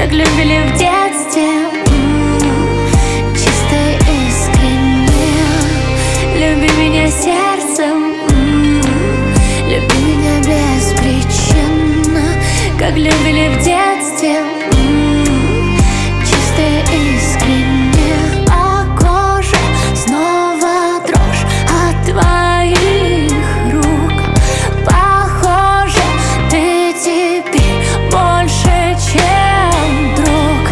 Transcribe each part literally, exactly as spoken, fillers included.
как любили в детстве. М-м, чисто и искренне. Люби меня сердцем, м-м, люби меня беспричинно, как любили в детстве. М-м, чисто и искренне. По коже снова дрожь от твоих рук. Похоже, ты теперь больше, чем друг.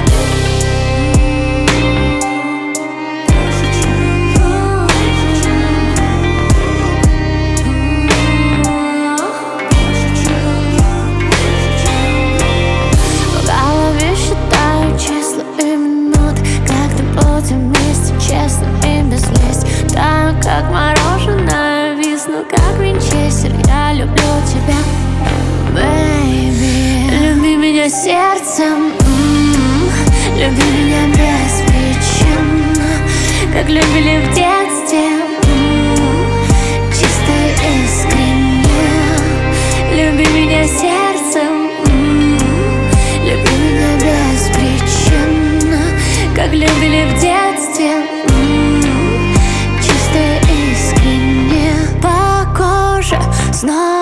В голове считаю числа и минут, когда будем вместе, честно и без лесть. Таю, как мороженое, висну, как винчестер. Я люблю тебя, baby. Люби меня сердцем, м-м, люби меня беспричинно, как любили в детстве. М-м, чисто и искренне. Люби меня сердцем, м-м, люби меня беспричинно, как любили в детстве. М-м, чисто и искренне. По коже снова